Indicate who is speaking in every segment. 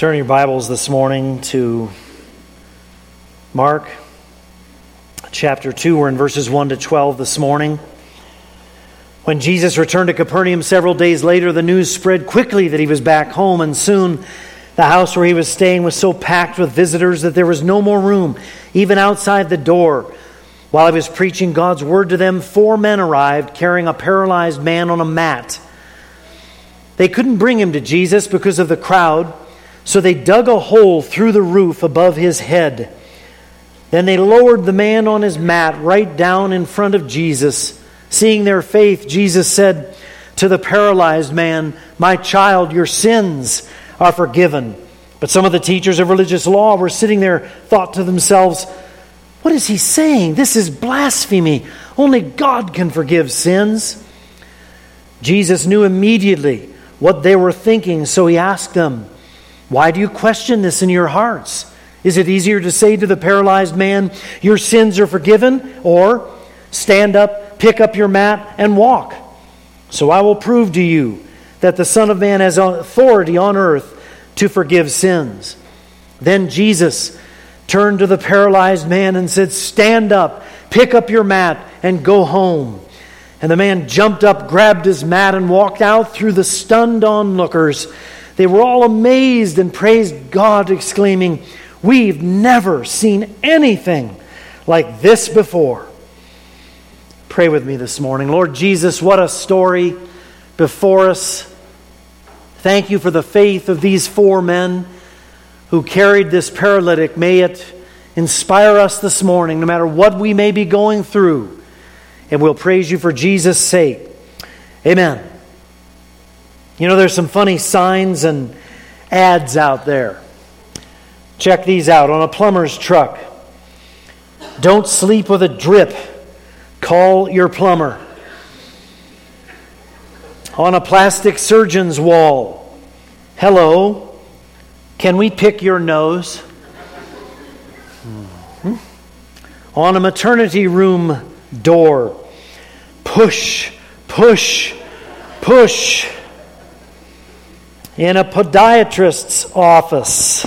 Speaker 1: Turn your Bibles this morning to Mark chapter 2. We're in verses 1 to 12 this morning. When Jesus returned to Capernaum several days later, the news spread quickly that he was back home, and soon the house where he was staying was so packed with visitors that there was no more room, even outside the door. While he was preaching God's word to them, 4 men arrived carrying a paralyzed man on a mat. They couldn't bring him to Jesus because of the crowd, so they dug a hole through the roof above his head. Then they lowered the man on his mat right down in front of Jesus. Seeing their faith, Jesus said to the paralyzed man, "My child, your sins are forgiven." But some of the teachers of religious law were sitting there, thought to themselves, "What is he saying? This is blasphemy. Only God can forgive sins." Jesus knew immediately what they were thinking, so he asked them, "Why do you question this in your hearts? Is it easier to say to the paralyzed man, 'Your sins are forgiven,' or 'Stand up, pick up your mat, and walk'? So I will prove to you that the Son of Man has authority on earth to forgive sins." Then Jesus turned to the paralyzed man and said, "Stand up, pick up your mat, and go home." And the man jumped up, grabbed his mat, and walked out through the stunned onlookers. They were all amazed and praised God, exclaiming, "We've never seen anything like this before." Pray with me this morning. Lord Jesus, what a story before us. Thank you for the faith of these 4 men who carried this paralytic. May it inspire us this morning, no matter what we may be going through. And we'll praise you for Jesus' sake. Amen. You know, there's some funny signs and ads out there. Check these out. On a plumber's truck, "Don't sleep with a drip. Call your plumber." On a plastic surgeon's wall, "Hello, can we pick your nose?" On a maternity room door, "Push, push, push." In a podiatrist's office,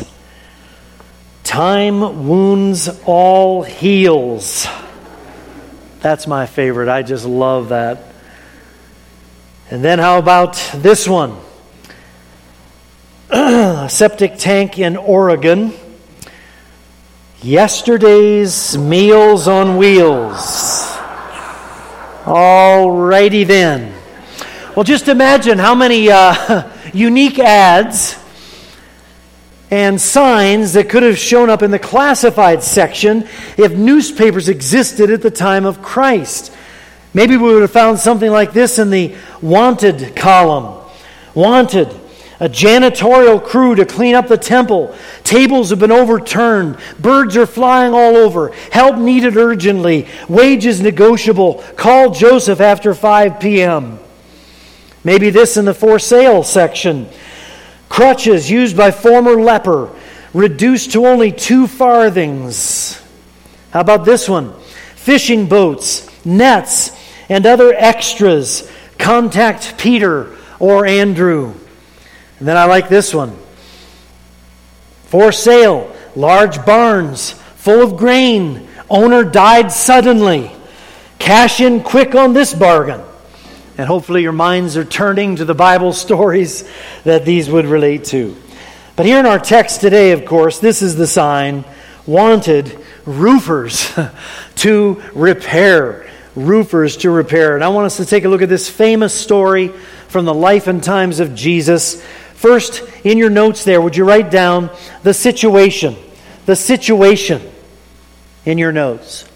Speaker 1: "Time wounds all heals." That's my favorite. I just love that. And then how about this one? A septic tank in Oregon. "Yesterday's Meals on Wheels." All righty then. Well, just imagine how many unique ads and signs that could have shown up in the classified section if newspapers existed at the time of Christ. Maybe we would have found something like this in the wanted column. "Wanted, a janitorial crew to clean up the temple. Tables have been overturned. Birds are flying all over. Help needed urgently. Wages negotiable. Call Joseph after 5 p.m. Maybe this in the for sale section. "Crutches used by former leper, reduced to only 2 farthings. How about this one? "Fishing boats, nets, and other extras. Contact Peter or Andrew." And then I like this one. "For sale, large barns full of grain. Owner died suddenly. Cash in quick on this bargain." And hopefully your minds are turning to the Bible stories that these would relate to. But here in our text today, of course, this is the sign: "Wanted, roofers to repair." Roofers to repair. And I want us to take a look at this famous story from the life and times of Jesus. First, in your notes there, would you write down the situation? The situation in your notes.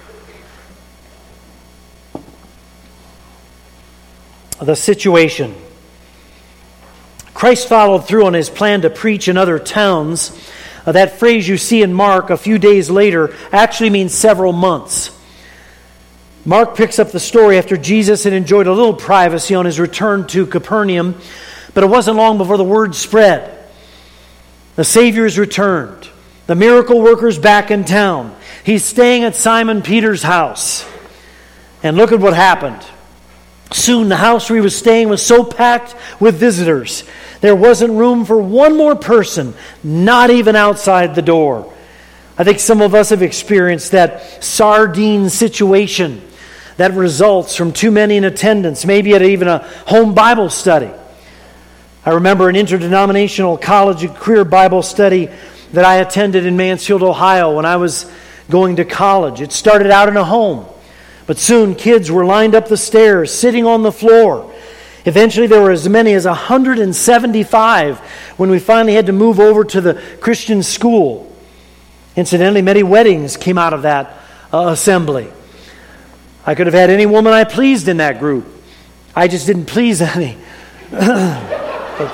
Speaker 1: The situation. Christ followed through on his plan to preach in other towns. That phrase you see in Mark a few days later actually means several months. Mark picks up the story after Jesus had enjoyed a little privacy on his return to Capernaum, but it wasn't long before the word spread. The Savior has returned. The miracle worker's back in town. He's staying at Simon Peter's house. And look at what happened. Soon the house where he was staying was so packed with visitors, there wasn't room for one more person, not even outside the door. I think some of us have experienced that sardine situation that results from too many in attendance, maybe at even a home Bible study. I remember an interdenominational college and career Bible study that I attended in Mansfield, Ohio when I was going to college. It started out in a home, but soon kids were lined up the stairs, sitting on the floor. Eventually there were as many as 175 when we finally had to move over to the Christian school. Incidentally, many weddings came out of that assembly. I could have had any woman I pleased in that group. I just didn't please any. But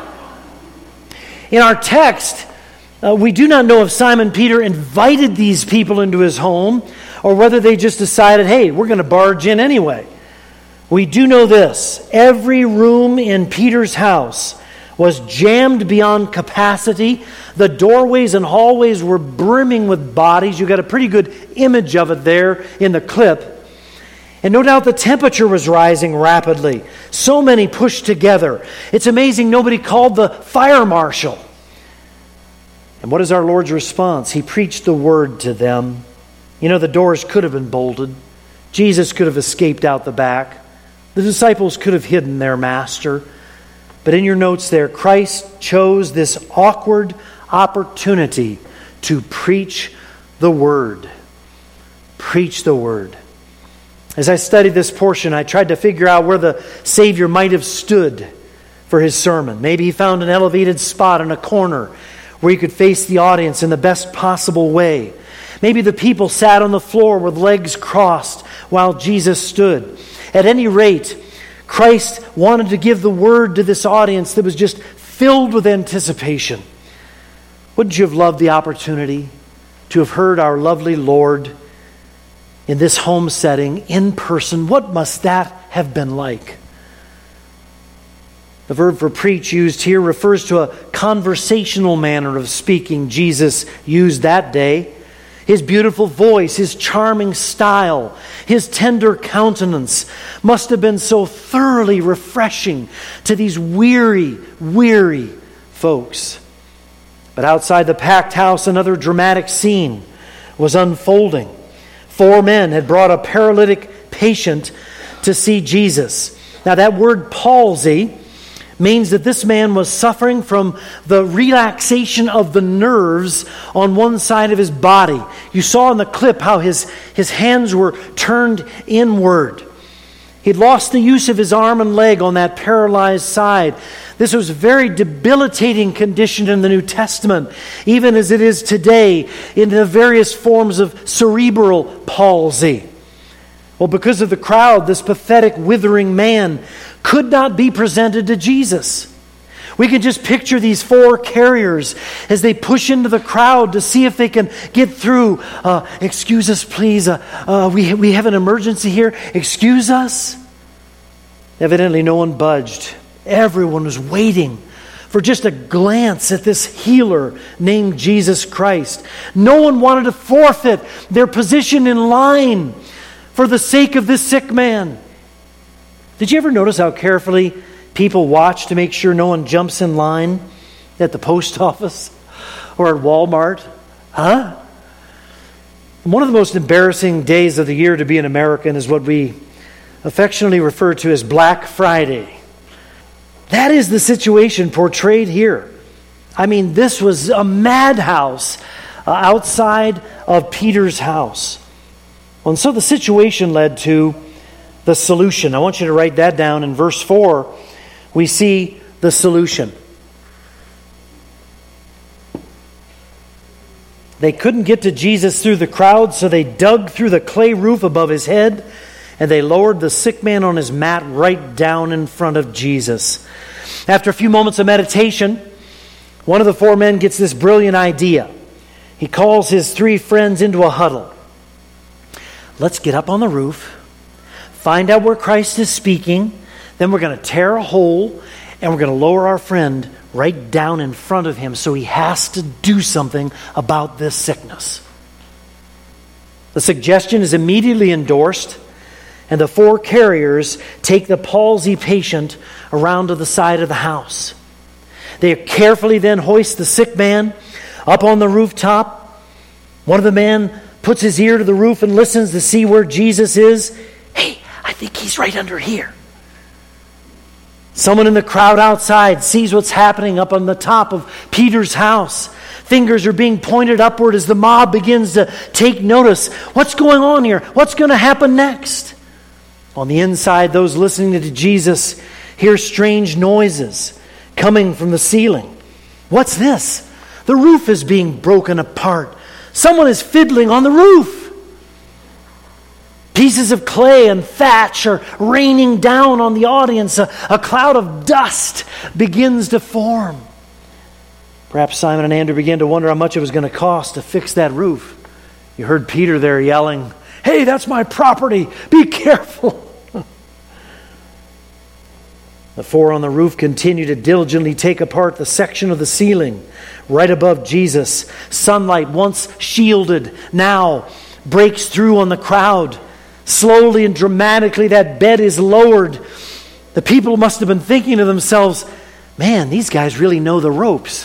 Speaker 1: in our text, we do not know if Simon Peter invited these people into his home or whether they just decided, hey, we're going to barge in anyway. We do know this. Every room in Peter's house was jammed beyond capacity. The doorways and hallways were brimming with bodies. You got a pretty good image of it there in the clip. And no doubt the temperature was rising rapidly. So many pushed together. It's amazing nobody called the fire marshal. And what is our Lord's response? He preached the word to them. You know, the doors could have been bolted. Jesus could have escaped out the back. The disciples could have hidden their master. But in your notes there, Christ chose this awkward opportunity to preach the word. Preach the word. As I studied this portion, I tried to figure out where the Savior might have stood for his sermon. Maybe he found an elevated spot in a corner where he could face the audience in the best possible way. Maybe the people sat on the floor with legs crossed while Jesus stood. At any rate, Christ wanted to give the word to this audience that was just filled with anticipation. Wouldn't you have loved the opportunity to have heard our lovely Lord in this home setting, in person? What must that have been like? The verb for preach used here refers to a conversational manner of speaking Jesus used that day. His beautiful voice, his charming style, his tender countenance must have been so thoroughly refreshing to these weary folks. But outside the packed house, another dramatic scene was unfolding. 4 men had brought a paralytic patient to see Jesus. Now that word palsy means that this man was suffering from the relaxation of the nerves on one side of his body. You saw in the clip how his hands were turned inward. He'd lost the use of his arm and leg on that paralyzed side. This was a very debilitating condition in the New Testament, even as it is today in the various forms of cerebral palsy. Well, because of the crowd, this pathetic, withering man could not be presented to Jesus. We can just picture these 4 carriers as they push into the crowd to see if they can get through. Excuse us, please. We have an emergency here. Excuse us. Evidently, no one budged. Everyone was waiting for just a glance at this healer named Jesus Christ. No one wanted to forfeit their position in line for the sake of this sick man. Did you ever notice how carefully people watch to make sure no one jumps in line at the post office or at Walmart? Huh? One of the most embarrassing days of the year to be an American is what we affectionately refer to as Black Friday. That is the situation portrayed here. I mean, this was a madhouse outside of Peter's house. Well, and so the situation led to the solution. I want you to write that down. In verse 4, we see the solution. They couldn't get to Jesus through the crowd, so they dug through the clay roof above his head, and they lowered the sick man on his mat right down in front of Jesus. After a few moments of meditation, one of the 4 men gets this brilliant idea. He calls his 3 friends into a huddle. Let's get up on the roof, find out where Christ is speaking, then we're going to tear a hole, and we're going to lower our friend right down in front of him so he has to do something about this sickness. The suggestion is immediately endorsed, and the 4 carriers take the palsy patient around to the side of the house. They carefully then hoist the sick man up on the rooftop. One of the men puts his ear to the roof and listens to see where Jesus is. Hey, I think he's right under here. Someone in the crowd outside sees what's happening up on the top of Peter's house. Fingers are being pointed upward as the mob begins to take notice. What's going on here? What's going to happen next? On the inside, those listening to Jesus hear strange noises coming from the ceiling. What's this? The roof is being broken apart. Someone is fiddling on the roof. Pieces of clay and thatch are raining down on the audience. A cloud of dust begins to form. Perhaps Simon and Andrew began to wonder how much it was going to cost to fix that roof. You heard Peter there yelling, "Hey, that's my property. Be careful." The 4 on the roof continue to diligently take apart the section of the ceiling right above Jesus. Sunlight, once shielded, now breaks through on the crowd. Slowly and dramatically, that bed is lowered. The people must have been thinking to themselves, man, these guys really know the ropes.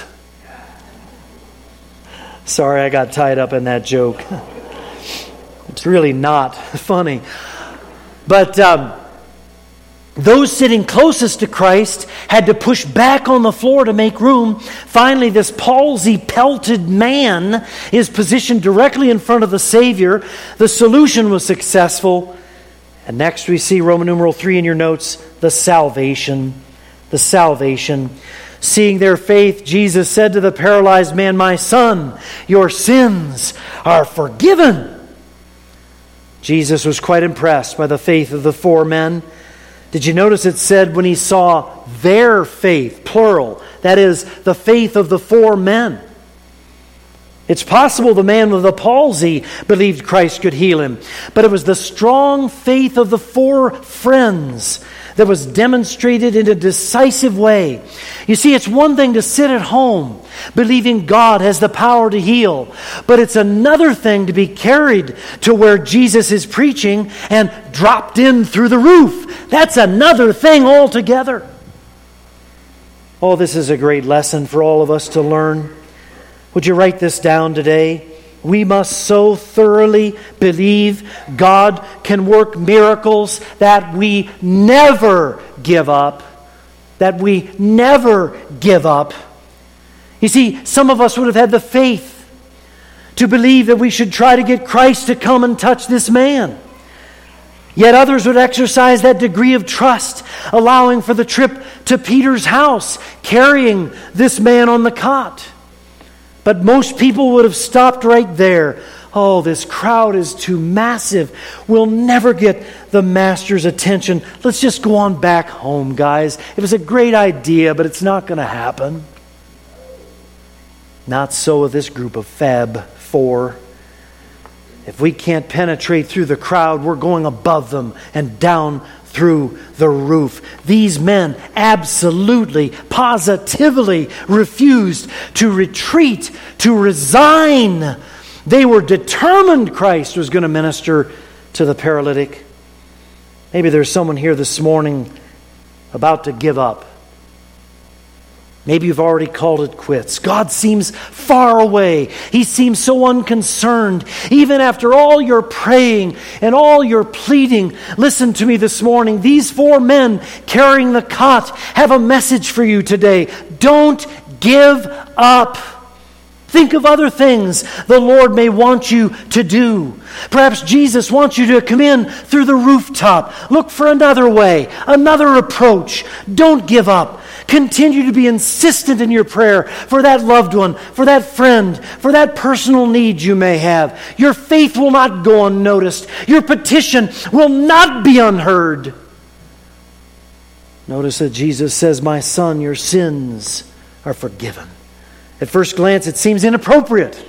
Speaker 1: Sorry, I got tied up in that joke. It's really not funny. But those sitting closest to Christ had to push back on the floor to make room. Finally, this palsy-pelted man is positioned directly in front of the Savior. The solution was successful. And next we see Roman numeral 3 in your notes, the salvation. The salvation. Seeing their faith, Jesus said to the paralyzed man, "My son, your sins are forgiven." Jesus was quite impressed by the faith of the 4 men. Did you notice it said when he saw their faith, plural, that is, the faith of the 4 men? It's possible the man with the palsy believed Christ could heal him, but it was the strong faith of the 4 friends that was demonstrated in a decisive way. You see, it's one thing to sit at home believing God has the power to heal, but it's another thing to be carried to where Jesus is preaching and dropped in through the roof. That's another thing altogether. Oh, this is a great lesson for all of us to learn. Would you write this down today? We must so thoroughly believe God can work miracles that we never give up. That we never give up. You see, some of us would have had the faith to believe that we should try to get Christ to come and touch this man. Yet others would exercise that degree of trust, allowing for the trip to Peter's house, carrying this man on the cot. But most people would have stopped right there. Oh, this crowd is too massive. We'll never get the master's attention. Let's just go on back home, guys. It was a great idea, but it's not going to happen. Not so with this group of Fab 4. If we can't penetrate through the crowd, we're going above them and down through the roof. These men absolutely, positively refused to retreat, to resign. They were determined Christ was going to minister to the paralytic. Maybe there's someone here this morning about to give up. Maybe you've already called it quits. God seems far away. He seems so unconcerned. Even after all your praying and all your pleading, listen to me this morning. These 4 men carrying the cot have a message for you today. Don't give up. Think of other things the Lord may want you to do. Perhaps Jesus wants you to come in through the rooftop. Look for another way, another approach. Don't give up. Continue to be insistent in your prayer for that loved one, for that friend, for that personal need you may have. Your faith will not go unnoticed. Your petition will not be unheard. Notice that Jesus says, "My son, your sins are forgiven." At first glance, it seems inappropriate.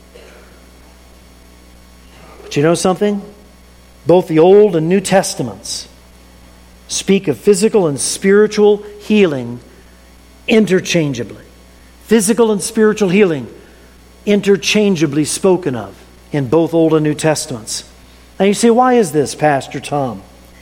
Speaker 1: But you know something? Both the Old and New Testaments speak of physical and spiritual healing interchangeably. Physical and spiritual healing interchangeably spoken of in both Old and New Testaments. Now you say, why is this, Pastor Tom?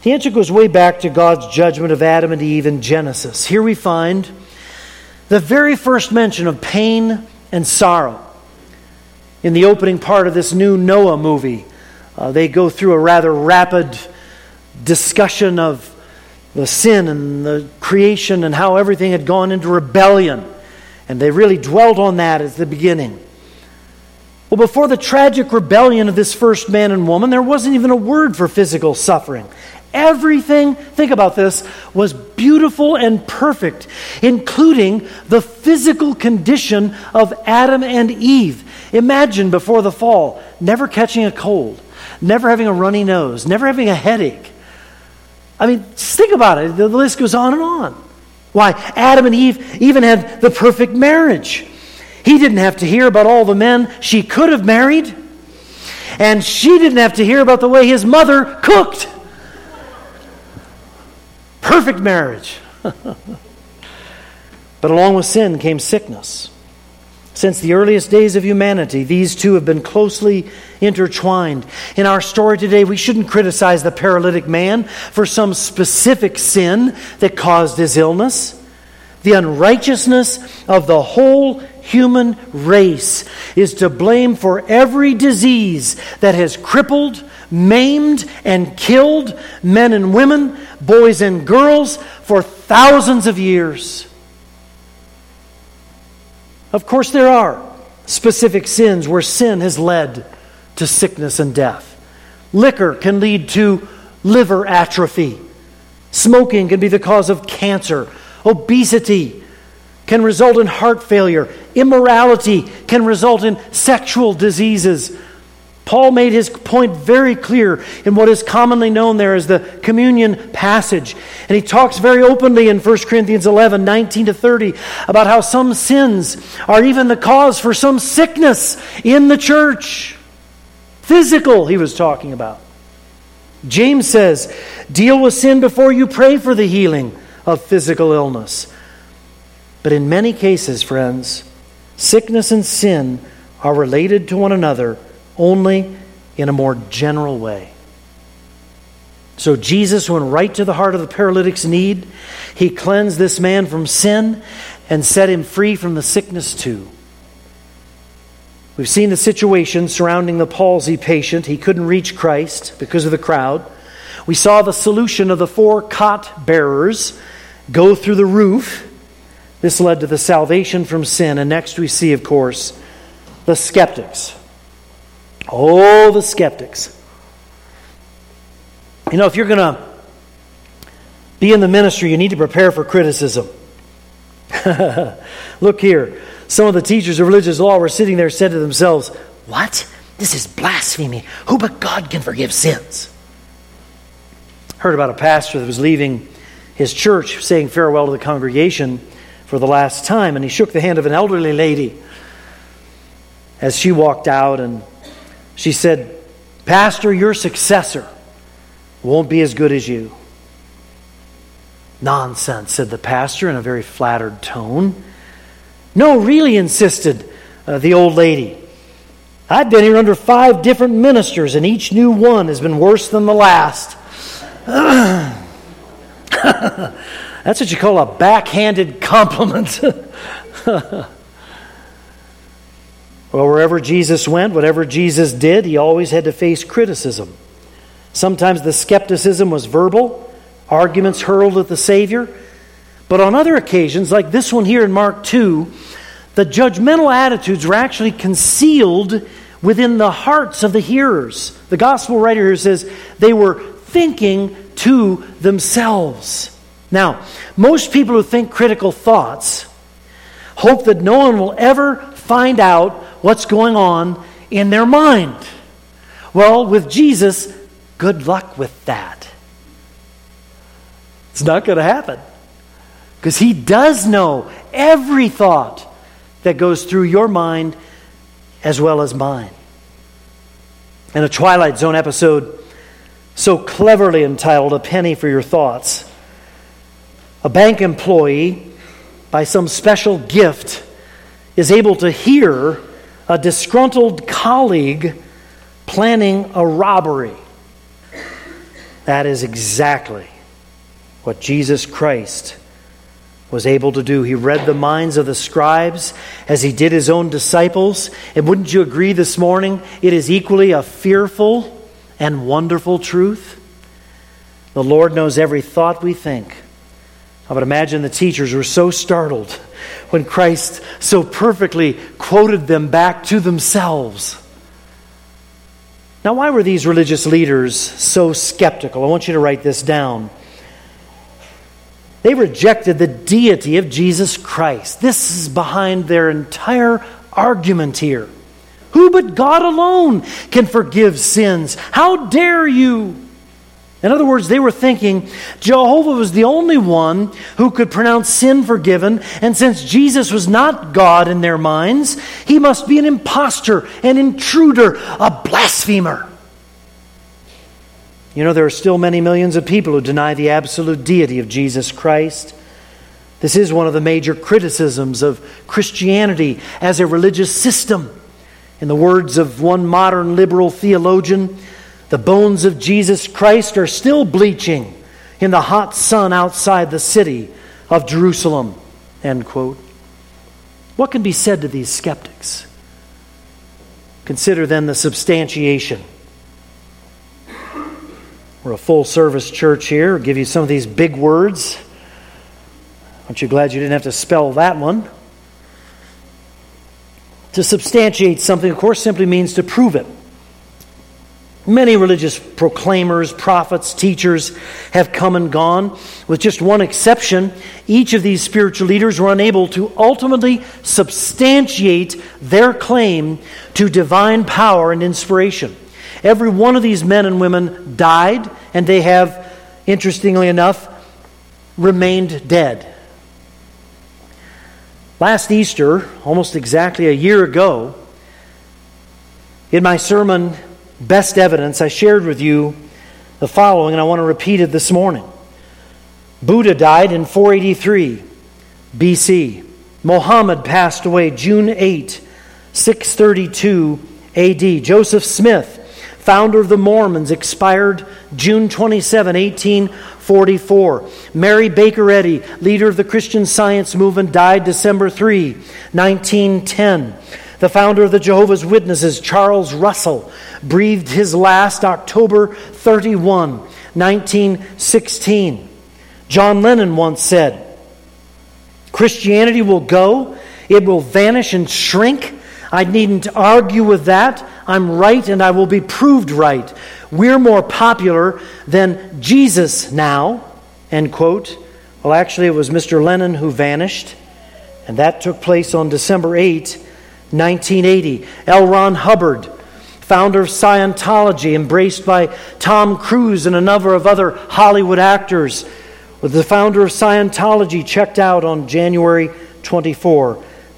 Speaker 1: The answer goes way back to God's judgment of Adam and Eve in Genesis. Here we find the very first mention of pain and sorrow. In the opening part of this new Noah movie, they go through a rather rapid discussion of the sin and the creation and how everything had gone into rebellion. And they really dwelt on that as the beginning. Well, before the tragic rebellion of this first man and woman, there wasn't even a word for physical suffering. Everything, think about this, was beautiful and perfect, including the physical condition of Adam and Eve. Imagine before the fall, never catching a cold, never having a runny nose, never having a headache. I mean, just think about it. The list goes on and on. Why, Adam and Eve even had the perfect marriage. He didn't have to hear about all the men she could have married, and she didn't have to hear about the way his mother cooked. Perfect marriage. But along with sin came sickness. Since the earliest days of humanity, these two have been closely intertwined. In our story today, we shouldn't criticize the paralytic man for some specific sin that caused his illness. The unrighteousness of the whole human race is to blame for every disease that has crippled, maimed, and killed men and women, boys and girls for thousands of years. Of course, there are specific sins where sin has led to sickness and death. Liquor can lead to liver atrophy. Smoking can be the cause of cancer. Obesity can result in heart failure. Immorality can result in sexual diseases. Paul made his point very clear in what is commonly known there as the communion passage. And he talks very openly in 1 Corinthians 11, 19 to 30 about how some sins are even the cause for some sickness in the church. Physical, he was talking about. James says, deal with sin before you pray for the healing of physical illness. But in many cases, friends, sickness and sin are related to one another only in a more general way. So Jesus went right to the heart of the paralytic's need. He cleansed this man from sin and set him free from the sickness too. We've seen the situation surrounding the palsy patient. He couldn't reach Christ because of the crowd. We saw the solution of the 4 cot bearers go through the roof. This led to the salvation from sin. And next we see, of course, the skeptics. Oh, the skeptics. You know, if you're going to be in the ministry, you need to prepare for criticism. Look here. Some of the teachers of religious law were sitting there, said to themselves, "What? This is blasphemy. Who but God can forgive sins?" Heard about a pastor that was leaving his church, saying farewell to the congregation for the last time, and he shook the hand of an elderly lady as she walked out, and she said, "Pastor, your successor won't be as good as you." "Nonsense," said the pastor in a very flattered tone. "No, really," insisted the old lady. "I've been here under 5 different ministers, and each new one has been worse than the last." That's what you call a backhanded compliment. Well, wherever Jesus went, whatever Jesus did, he always had to face criticism. Sometimes the skepticism was verbal, arguments hurled at the Savior. But on other occasions, like this one here in Mark 2, the judgmental attitudes were actually concealed within the hearts of the hearers. The gospel writer here says they were thinking to themselves. Now, most people who think critical thoughts hope that no one will ever find out what's going on in their mind. Well, with Jesus, good luck with that. It's not going to happen. Because he does know every thought that goes through your mind as well as mine. In a Twilight Zone episode so cleverly entitled "A Penny for Your Thoughts," a bank employee, by some special gift, is able to hear a disgruntled colleague planning a robbery. That is exactly what Jesus Christ was able to do. He read the minds of the scribes as he did his own disciples. And wouldn't you agree this morning, it is equally a fearful and wonderful truth? The Lord knows every thought we think. I would imagine the teachers were so startled when Christ so perfectly quoted them back to themselves. Now, why were these religious leaders so skeptical? I want you to write this down. They rejected the deity of Jesus Christ. This is behind their entire argument here. Who but God alone can forgive sins? How dare you? In other words, they were thinking Jehovah was the only one who could pronounce sin forgiven, and since Jesus was not God in their minds, he must be an impostor, an intruder, a blasphemer. You know, there are still many millions of people who deny the absolute deity of Jesus Christ. This is one of the major criticisms of Christianity as a religious system. In the words of one modern liberal theologian, the bones of Jesus Christ are still bleaching in the hot sun outside the city of Jerusalem. End quote. What can be said to these skeptics? Consider then the substantiation. We're a full-service church here. I'll give you some of these big words. Aren't you glad you didn't have to spell that one? To substantiate something, of course, simply means to prove it. Many religious proclaimers, prophets, teachers have come and gone. With just one exception, each of these spiritual leaders were unable to ultimately substantiate their claim to divine power and inspiration. Every one of these men and women died, and they have, interestingly enough, remained dead. Last Easter, almost exactly a year ago, in my sermon, Best Evidence, I shared with you the following, and I want to repeat it this morning. Buddha died in 483 BC. Muhammad passed away June 8, 632 AD. Joseph Smith, founder of the Mormons, expired June 27, 1844. Mary Baker Eddy, leader of the Christian Science movement, died December 3, 1910. The founder of the Jehovah's Witnesses, Charles Russell, breathed his last October 31, 1916. John Lennon once said, "Christianity will go, it will vanish and shrink. I needn't argue with that. I'm right and I will be proved right. We're more popular than Jesus now." End quote. Well, actually, it was Mr. Lennon who vanished, and that took place on December 8, 1980. L. Ron Hubbard, founder of Scientology, embraced by Tom Cruise and a number of other Hollywood actors, was the founder of Scientology, checked out on January 24,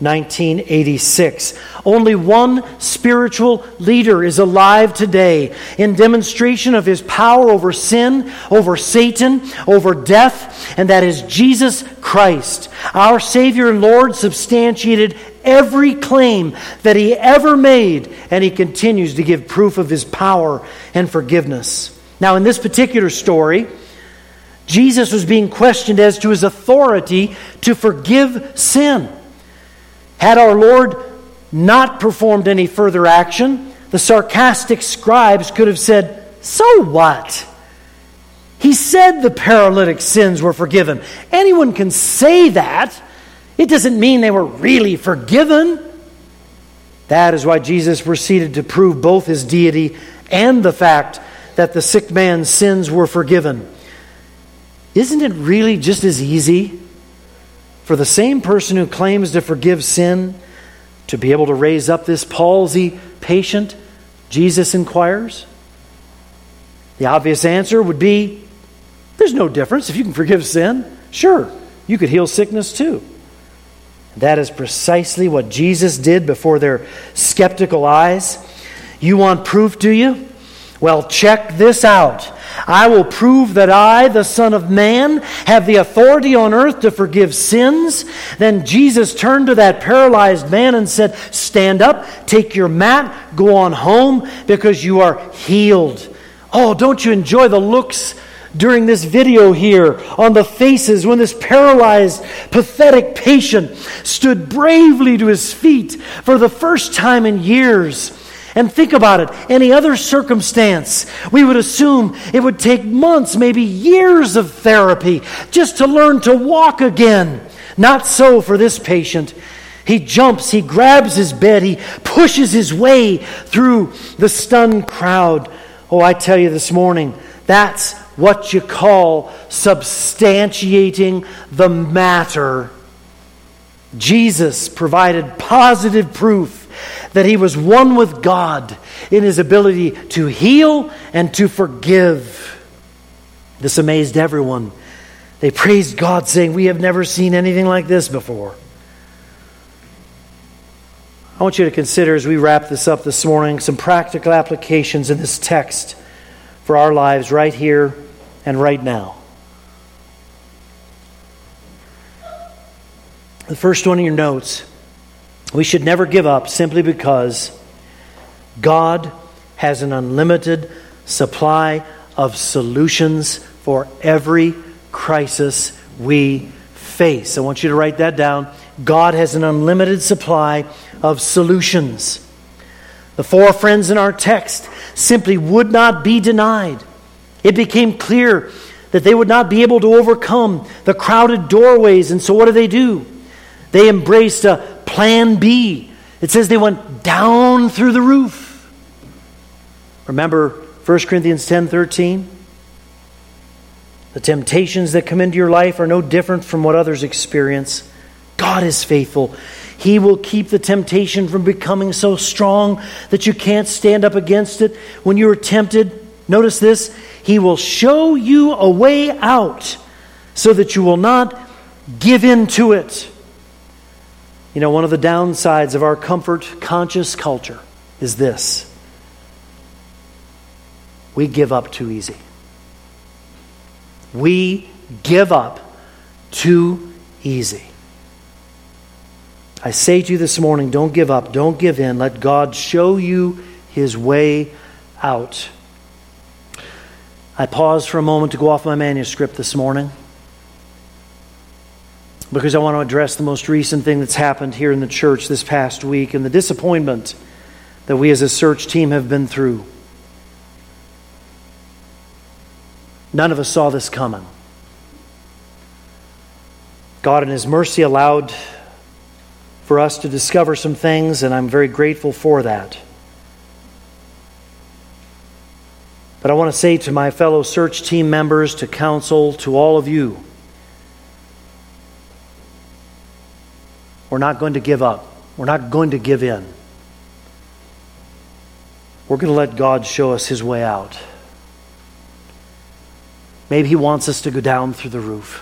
Speaker 1: 1986. Only one spiritual leader is alive today in demonstration of his power over sin, over Satan, over death, and that is Jesus Christ. Our Savior and Lord substantiated every claim that he ever made, and he continues to give proof of his power and forgiveness. Now, in this particular story, Jesus was being questioned as to his authority to forgive sin. Had our Lord not performed any further action, the sarcastic scribes could have said, "So what? He said the paralytic's sins were forgiven." Anyone can say that. It doesn't mean they were really forgiven. That is why Jesus proceeded to prove both his deity and the fact that the sick man's sins were forgiven. Isn't it really just as easy for the same person who claims to forgive sin to be able to raise up this palsy patient? Jesus inquires. The obvious answer would be, there's no difference. If you can forgive sin, sure, you could heal sickness too. That is precisely what Jesus did before their skeptical eyes. You want proof, do you? Well, check this out. I will prove that I, the Son of Man, have the authority on earth to forgive sins. Then Jesus turned to that paralyzed man and said, "Stand up, take your mat, go on home, because you are healed." Oh, don't you enjoy the looks during this video here on the faces when this paralyzed, pathetic patient stood bravely to his feet for the first time in years. And think about it, any other circumstance, we would assume it would take months, maybe years of therapy just to learn to walk again. Not so for this patient. He jumps, he grabs his bed, he pushes his way through the stunned crowd. Oh, I tell you this morning, that's what you call substantiating the matter. Jesus provided positive proof that he was one with God in his ability to heal and to forgive. This amazed everyone. They praised God, saying, "We have never seen anything like this before." I want you to consider, as we wrap this up this morning, some practical applications in this text for our lives right here and right now. The first one in your notes: we should never give up simply because God has an unlimited supply of solutions for every crisis we face. I want you to write that down. God has an unlimited supply of solutions. The four friends in our text simply would not be denied. It became clear that they would not be able to overcome the crowded doorways, and so what do? They embraced a plan B. It says they went down through the roof. Remember 1 Corinthians 10:13? The temptations that come into your life are no different from what others experience. God is faithful. He will keep the temptation from becoming so strong that you can't stand up against it. When you are tempted, notice this, He will show you a way out so that you will not give in to it. You know, one of the downsides of our comfort-conscious culture is this: we give up too easy. We give up too easy. I say to you this morning, don't give up, don't give in. Let God show you His way out. I paused for a moment to go off my manuscript this morning because I want to address the most recent thing that's happened here in the church this past week and the disappointment that we as a search team have been through. None of us saw this coming. God in His mercy allowed for us to discover some things, and I'm very grateful for that. But I want to say to my fellow search team members, to counsel, to all of you, we're not going to give up. We're not going to give in. We're going to let God show us His way out. Maybe He wants us to go down through the roof.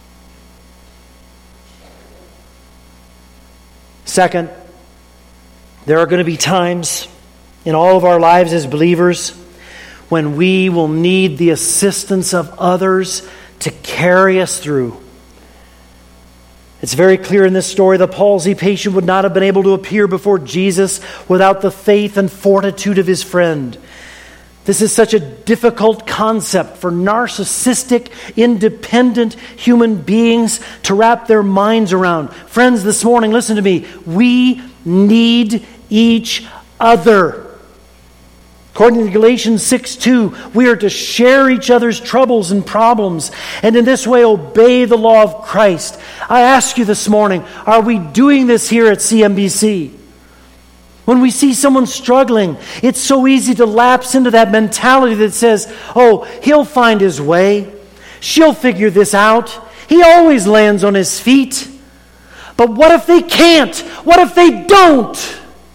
Speaker 1: Second, there are going to be times in all of our lives as believers when we will need the assistance of others to carry us through. It's very clear in this story the palsy patient would not have been able to appear before Jesus without the faith and fortitude of his friend. This is such a difficult concept for narcissistic, independent human beings to wrap their minds around. Friends, this morning, listen to me. We need each other. According to Galatians 6:2, we are to share each other's troubles and problems, and in this way obey the law of Christ. I ask you this morning, are we doing this here at CMBC? When we see someone struggling, it's so easy to lapse into that mentality that says, oh, he'll find his way. She'll figure this out. He always lands on his feet. But what if they can't? What if they don't?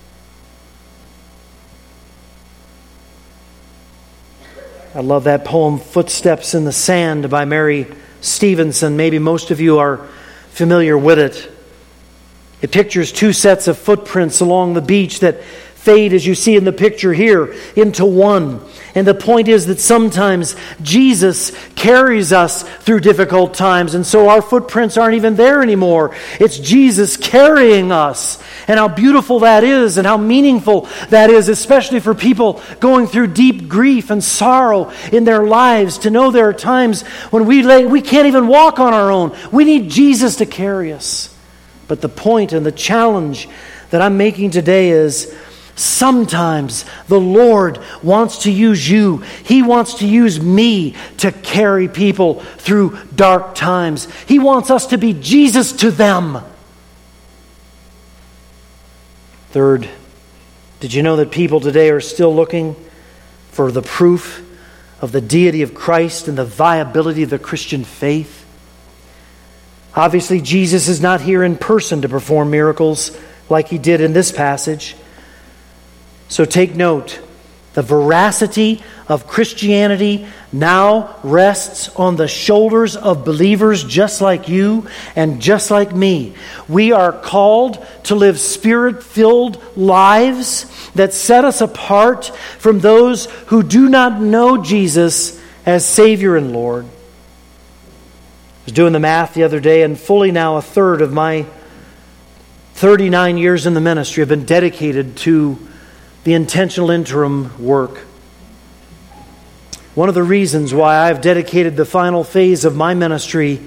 Speaker 1: I love that poem, Footsteps in the Sand by Mary Stevenson. Maybe most of you are familiar with it. It pictures two sets of footprints along the beach that fade, as you see in the picture here, into one. And the point is that sometimes Jesus carries us through difficult times, and so our footprints aren't even there anymore. It's Jesus carrying us. And how beautiful that is, and how meaningful that is, especially for people going through deep grief and sorrow in their lives, to know there are times when we can't even walk on our own. We need Jesus to carry us. But the point and the challenge that I'm making today is, sometimes the Lord wants to use you. He wants to use me to carry people through dark times. He wants us to be Jesus to them. Third, did you know that people today are still looking for the proof of the deity of Christ and the viability of the Christian faith? Obviously, Jesus is not here in person to perform miracles like He did in this passage. So take note, the veracity of Christianity now rests on the shoulders of believers just like you and just like me. We are called to live Spirit-filled lives that set us apart from those who do not know Jesus as Savior and Lord. I was doing the math the other day, and fully now a third of my 39 years in the ministry have been dedicated to the intentional interim work. One of the reasons why I've dedicated the final phase of my ministry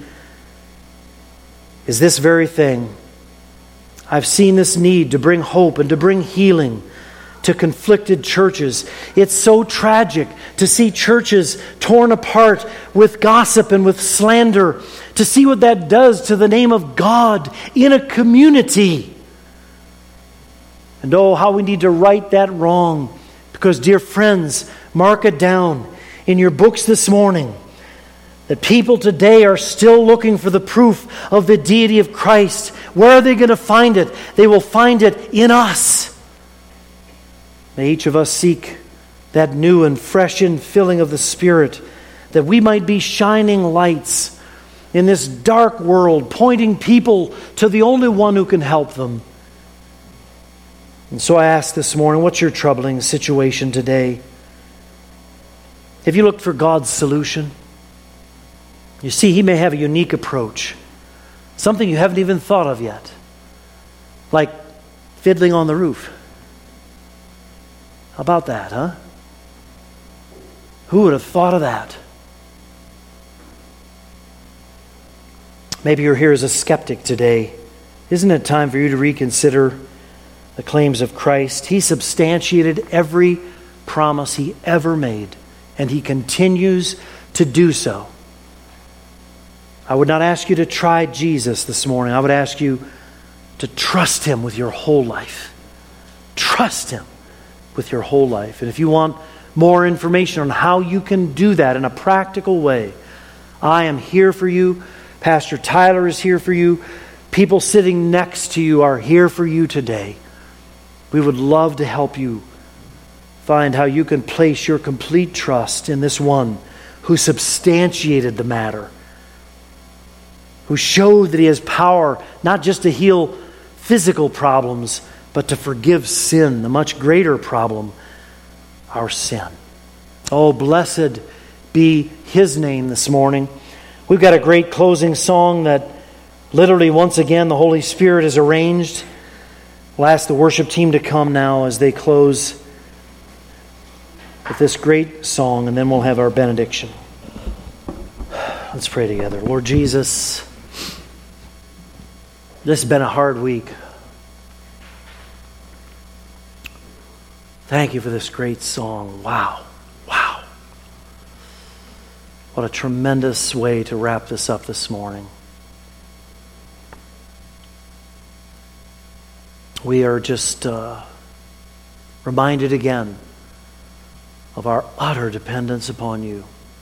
Speaker 1: is this very thing. I've seen this need to bring hope and to bring healing to conflicted churches. It's so tragic to see churches torn apart with gossip and with slander, to see what that does to the name of God in a community. And oh, how we need to right that wrong. Because, dear friends, mark it down in your books this morning that people today are still looking for the proof of the deity of Christ. Where are they going to find it? They will find it in us. May each of us seek that new and fresh infilling of the Spirit, that we might be shining lights in this dark world, pointing people to the only one who can help them. And so I ask this morning, what's your troubling situation today? Have you looked for God's solution? You see, He may have a unique approach, something you haven't even thought of yet, like fiddling on the roof. How about that, huh? Who would have thought of that? Maybe you're here as a skeptic today. Isn't it time for you to reconsider the claims of Christ? He substantiated every promise He ever made, and He continues to do so. I would not ask you to try Jesus this morning. I would ask you to trust Him with your whole life. Trust Him with your whole life. And if you want more information on how you can do that in a practical way, I am here for you. Pastor Tyler is here for you. People sitting next to you are here for you today. We would love to help you find how you can place your complete trust in this one who substantiated the matter, who showed that He has power not just to heal physical problems, but to forgive sin, the much greater problem, our sin. Oh, blessed be His name this morning. We've got a great closing song that literally, once again, the Holy Spirit has arranged. We'll ask the worship team to come now as they close with this great song, and then we'll have our benediction. Let's pray together. Lord Jesus, this has been a hard week. Thank you for this great song. Wow. Wow. What a tremendous way to wrap this up this morning. We are just reminded again of our utter dependence upon You.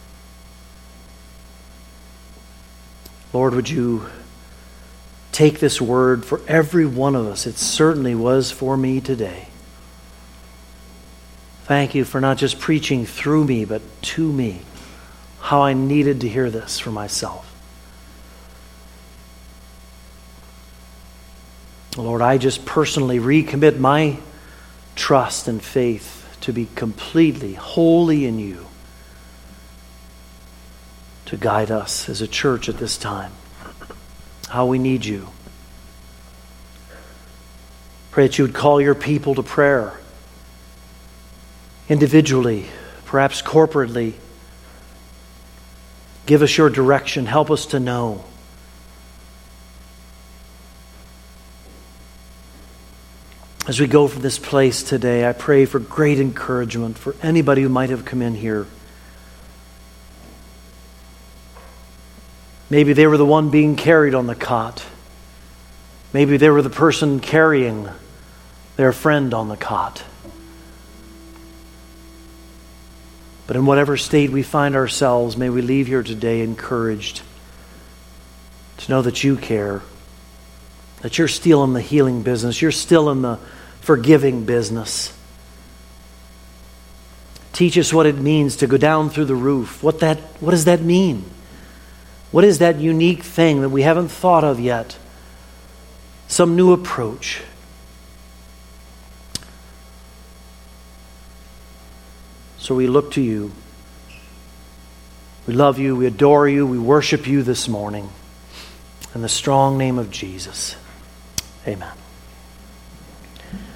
Speaker 1: Lord, would You take this word for every one of us? It certainly was for me today. Thank You for not just preaching through me, but to me. How I needed to hear this for myself. Lord, I just personally recommit my trust and faith to be completely wholly in you, to guide us as a church at this time. How we need you. Pray that you would call your people to prayer, individually, perhaps corporately. Give us your direction. Help us to know. As we go from this place today, I pray for great encouragement for anybody who might have come in here. Maybe they were the one being carried on the cot. Maybe they were the person carrying their friend on the cot. But in whatever state we find ourselves, may we leave here today encouraged to know that you care, that you're still in the healing business, you're still in the forgiving business. Teach us what it means to go down through the roof. What does that mean? What is that unique thing that we haven't thought of yet? Some new approach. So we look to you. We love you, we adore you, we worship you this morning. In the strong name of Jesus. Amen.